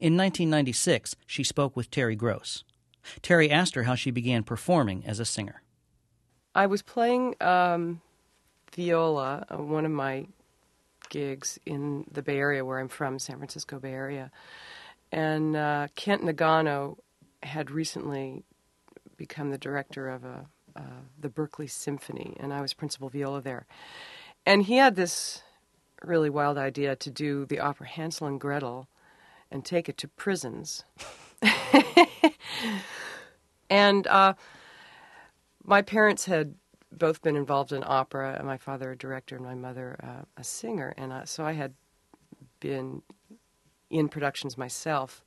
In 1996, she spoke with Terry Gross. Terry asked her how she began performing as a singer. I was playing viola, one of my gigs in the Bay Area where I'm from, San Francisco Bay Area. And Kent Nagano had recently become the director of the Berkeley Symphony, and I was principal viola there. And he had this really wild idea to do the opera Hansel and Gretel and take it to prisons. And my parents had both been involved in opera, and my father a director and my mother a singer, and so I had been in productions myself.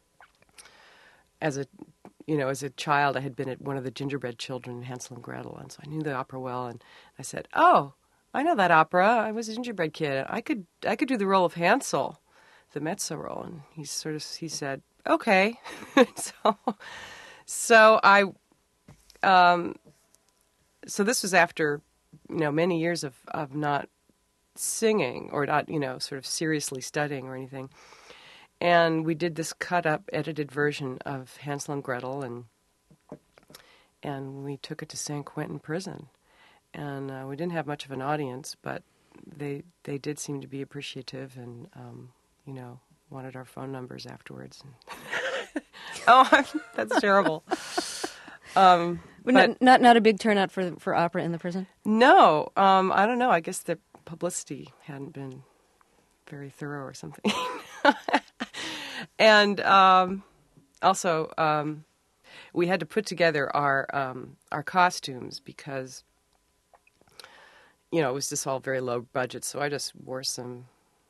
As a child, I had been at one of the gingerbread children in Hansel and Gretel, and so I knew the opera well. And I said, "Oh, I know that opera. I was a gingerbread kid. I could do the role of Hansel, the mezzo role." And he said, "Okay." So I, so this was after, many years of not singing or not, sort of seriously studying or anything. And we did this cut-up, edited version of Hansel and Gretel, and we took it to San Quentin prison. And we didn't have much of an audience, but they did seem to be appreciative and, wanted our phone numbers afterwards. Oh, that's terrible. But not a big turnout for opera in the prison? No. I don't know. I guess the publicity hadn't been very thorough or something. And also, we had to put together our costumes because, it was just all very low budget. So I just wore some,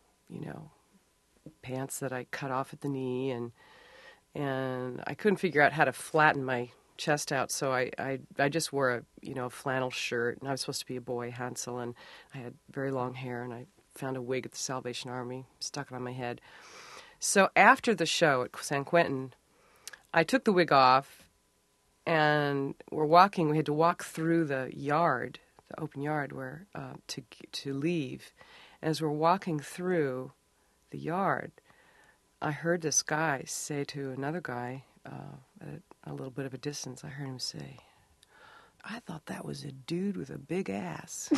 pants that I cut off at the knee, and I couldn't figure out how to flatten my chest out, so I just wore a flannel shirt, and I was supposed to be a boy, Hansel, and I had very long hair, and I found a wig at the Salvation Army, stuck it on my head. So after the show at San Quentin, I took the wig off, and we had to walk through the yard, the open yard, where to leave. As we're walking through the yard, I heard this guy say to another guy at a little bit of a distance, I heard him say, "I thought that was a dude with a big ass."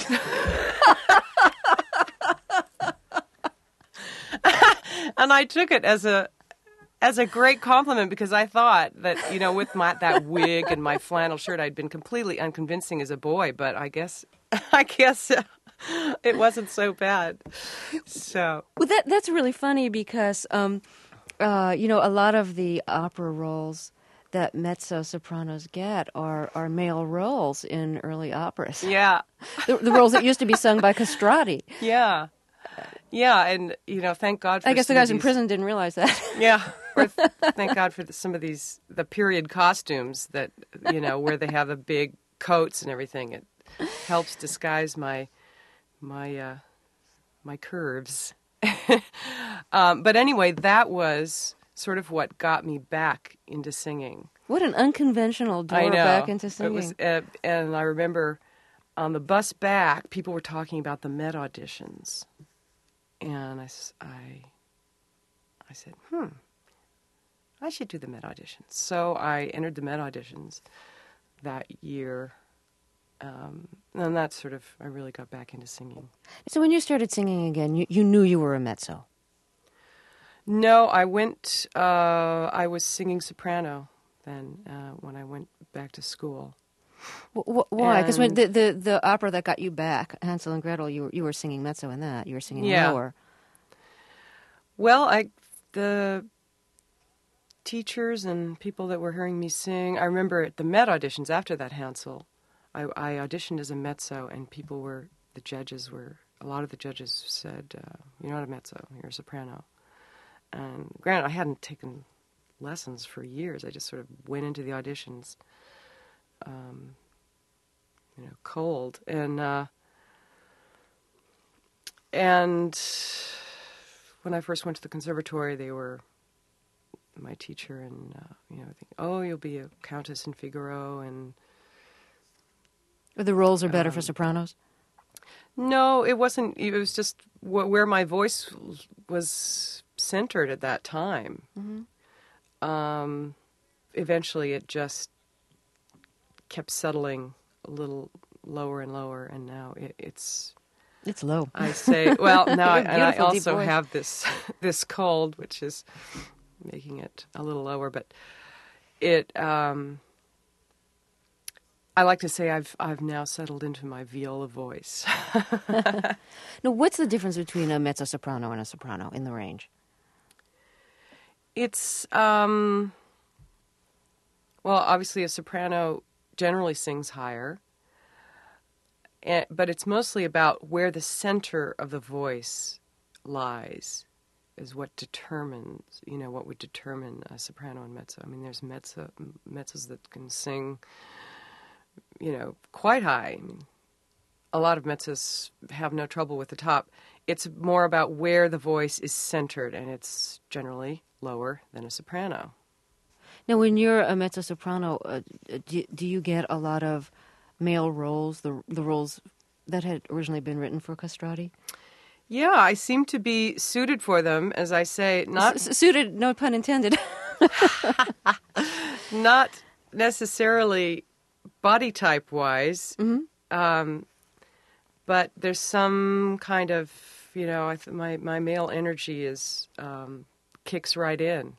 And I took it as a great compliment because I thought that, with that wig and my flannel shirt, I'd been completely unconvincing as a boy, but I guess it wasn't so bad. So, well, that's really funny because a lot of the opera roles that mezzo-sopranos get are male roles in early operas. Yeah. The roles that used to be sung by castrati. Yeah. Yeah, and, thank God for I guess the guys in prison didn't realize that. Yeah. Or thank God for some of the period costumes that, where they have the big coats and everything. It helps disguise my curves. But anyway, that was sort of what got me back into singing. What an unconventional door back into singing. It was, and I remember on the bus back, people were talking about the Met auditions. And I said, I should do the Met auditions. So I entered the Met auditions that year. And that's sort of, I really got back into singing. So when you started singing again, you knew you were a mezzo? No, I was singing soprano then when I went back to school. Why? Because when the opera that got you back, Hansel and Gretel, you were singing mezzo in that. You were singing lower. Well, the teachers and people that were hearing me sing, I remember at the Met auditions after that Hansel, I auditioned as a mezzo, and a lot of the judges said, "You're not a mezzo, you're a soprano." And granted, I hadn't taken lessons for years. I just sort of went into the auditions, cold. And when I first went to the conservatory, they were my teacher, and thinking, "Oh, you'll be a countess in Figaro," and the roles are better for sopranos? No, it wasn't. It was just where my voice was centered at that time. Eventually it just kept settling a little lower and lower, and now it's low. I say, well, now and I Beautiful, deep also voice. have this cold, which is making it a little lower, but it I like to say I've now settled into my viola voice. Now, what's the difference between a mezzo-soprano and a soprano in the range? It's well, obviously a soprano generally sings higher, but it's mostly about where the center of the voice lies is what determines, what would determine a soprano and mezzo. I mean, there's mezzos that can sing, quite high. I mean, a lot of mezzos have no trouble with the top. It's more about where the voice is centered, and it's generally lower than a soprano. Now, when you're a mezzo-soprano, do you get a lot of male roles, the roles that had originally been written for castrati? Yeah, I seem to be suited for them, as I say, not Suited, no pun intended. not necessarily body type wise, but there's some kind of, my male energy is kicks right in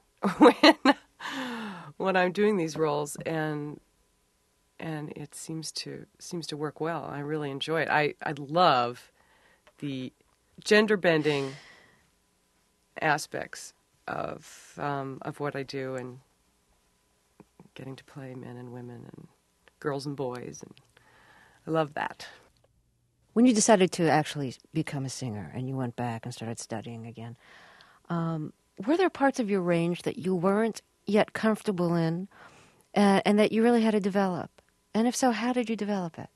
when I'm doing these roles, and it seems to work well. I really enjoy it. I love the gender bending aspects of what I do, and getting to play men and women and girls and boys, and I love that. When you decided to actually become a singer and you went back and started studying again, were there parts of your range that you weren't yet comfortable in and that you really had to develop? And if so, how did you develop it?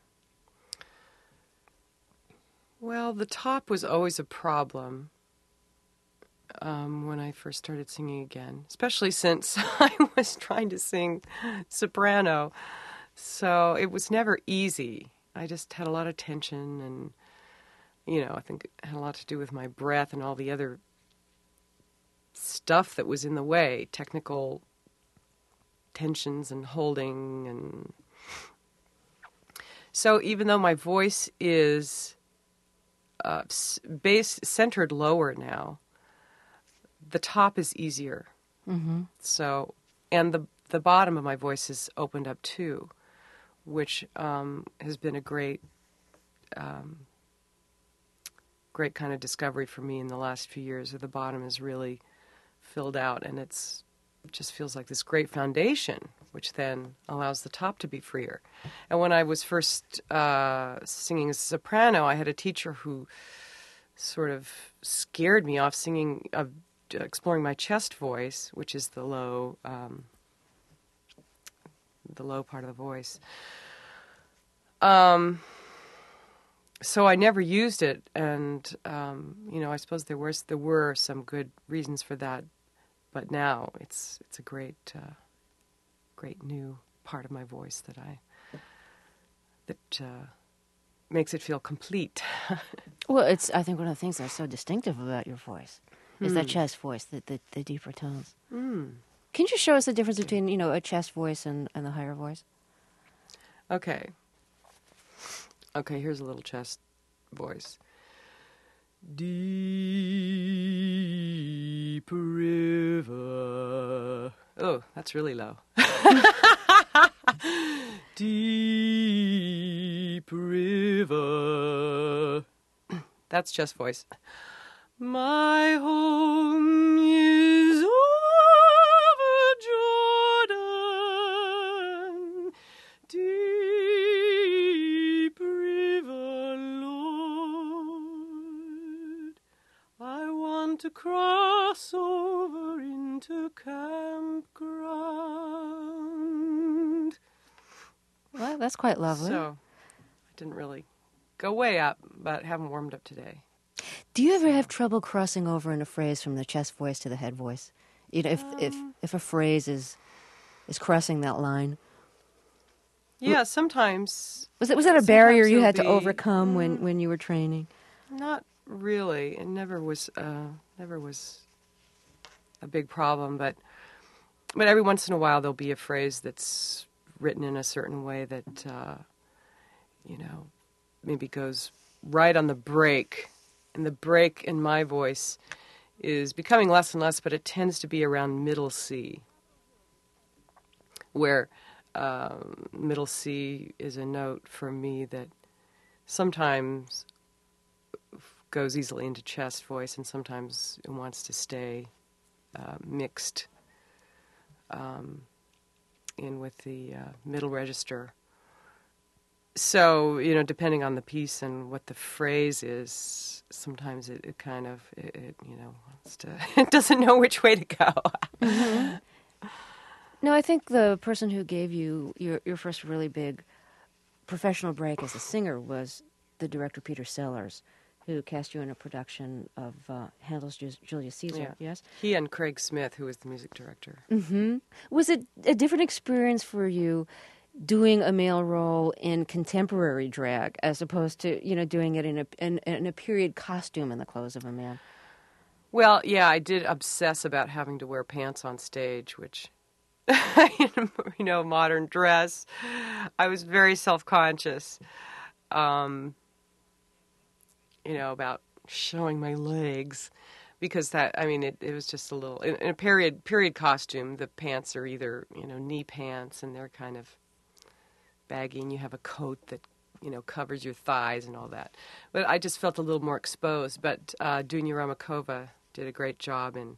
Well, the top was always a problem when I first started singing again, especially since I was trying to sing soprano. So it was never easy. I just had a lot of tension, and, I think it had a lot to do with my breath and all the other stuff that was in the way, technical tensions and holding. And so even though my voice is centered lower now, the top is easier. Mm-hmm. So, and the bottom of my voice has opened up too, which has been a great kind of discovery for me in the last few years. That the bottom is really filled out, and it just feels like this great foundation, which then allows the top to be freer. And when I was first singing as a soprano, I had a teacher who sort of scared me off exploring my chest voice, which is the low part of the voice. So I never used it, and I suppose there were some good reasons for that, but now it's a great new part of my voice that makes it feel complete. Well, I think one of the things that's so distinctive about your voice is that chest voice, the deeper tones. Can you show us the difference between, a chest voice and the higher voice? Okay, here's a little chest voice. Deep river. Oh, that's really low. Deep river. That's chest voice. My home is over Jordan, deep river, Lord. I want to cross over into campground. Well, that's quite lovely. So, I didn't really go way up, but haven't warmed up today. Do you ever have trouble crossing over in a phrase from the chest voice to the head voice? If a phrase is crossing that line. Yeah, sometimes. Was that a barrier you had to it'll be- overcome when you were training? Not really. It never was a big problem, but every once in a while there'll be a phrase that's written in a certain way that maybe goes right on the break, and the break in my voice is becoming less and less, but it tends to be around middle C, where middle C is a note for me that sometimes goes easily into chest voice, and sometimes it wants to stay mixed in with the middle register. So, depending on the piece and what the phrase is, sometimes it kind of, wants to, it doesn't know which way to go. Mm-hmm. No, I think the person who gave you your first really big professional break as a singer was the director Peter Sellers, who cast you in a production of Handel's Julius Caesar, Yeah. yes? He and Craig Smith, who was the music director. Mm-hmm. Was it a different experience for you doing a male role in contemporary drag as opposed to, doing it in a period costume in the clothes of a man? Well, yeah, I did obsess about having to wear pants on stage, which, modern dress. I was very self-conscious, about showing my legs, because it was just a little, in a period costume, the pants are either, knee pants, and they're kind of baggy, and you have a coat that, covers your thighs and all that. But I just felt a little more exposed. But Dunya Ramakova did a great job in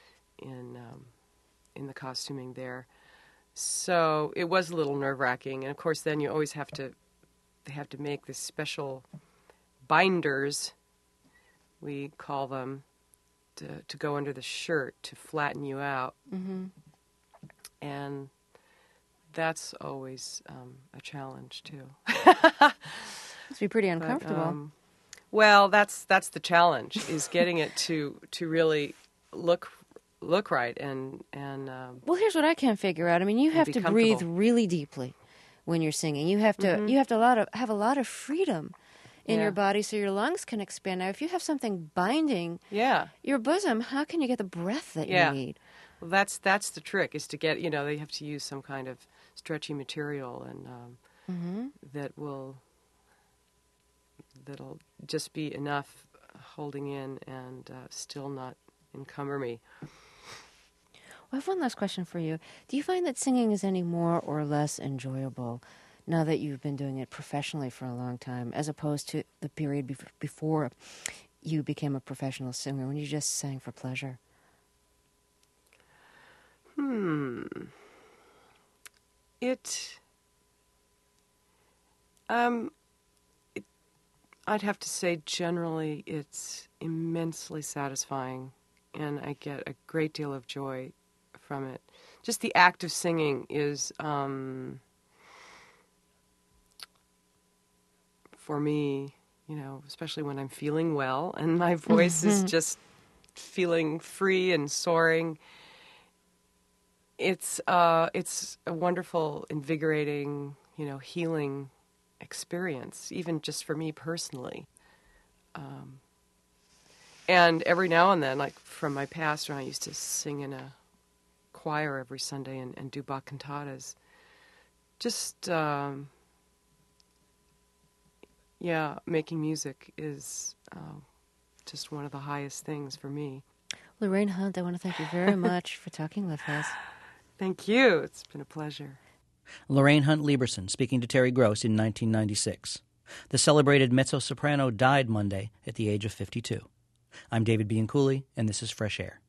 the costuming there. So it was a little nerve-wracking. And of course, then you always they have to make this special binders, we call them, to go under the shirt to flatten you out. Mm-hmm. And that's always a challenge too. Must be pretty uncomfortable. Well, that's the challenge, is getting it to really look right and well, here's what I can't figure out. I mean, you have to breathe really deeply when you're singing. You have to have a lot of freedom in your body so your lungs can expand. Now, if you have something binding your bosom, how can you get the breath that you need? Well, that's the trick, is to get, they have to use some kind of stretchy material, and that'll just be enough holding in and still not encumber me. Well, I have one last question for you. Do you find that singing is any more or less enjoyable now that you've been doing it professionally for a long time, as opposed to the period before you became a professional singer, when you just sang for pleasure? I'd have to say generally it's immensely satisfying, and I get a great deal of joy from it. Just the act of singing is, for me, especially when I'm feeling well and my voice is just feeling free and soaring, it's a wonderful, invigorating, healing experience, even just for me personally. And every now and then, like from my past, when I used to sing in a choir every Sunday and do Bach cantatas, just making music is just one of the highest things for me. Lorraine Hunt, I want to thank you very much for talking with us. Thank you. It's been a pleasure. Lorraine Hunt Lieberson speaking to Terry Gross in 1996. The celebrated mezzo-soprano died Monday at the age of 52. I'm David Bianculli, and this is Fresh Air.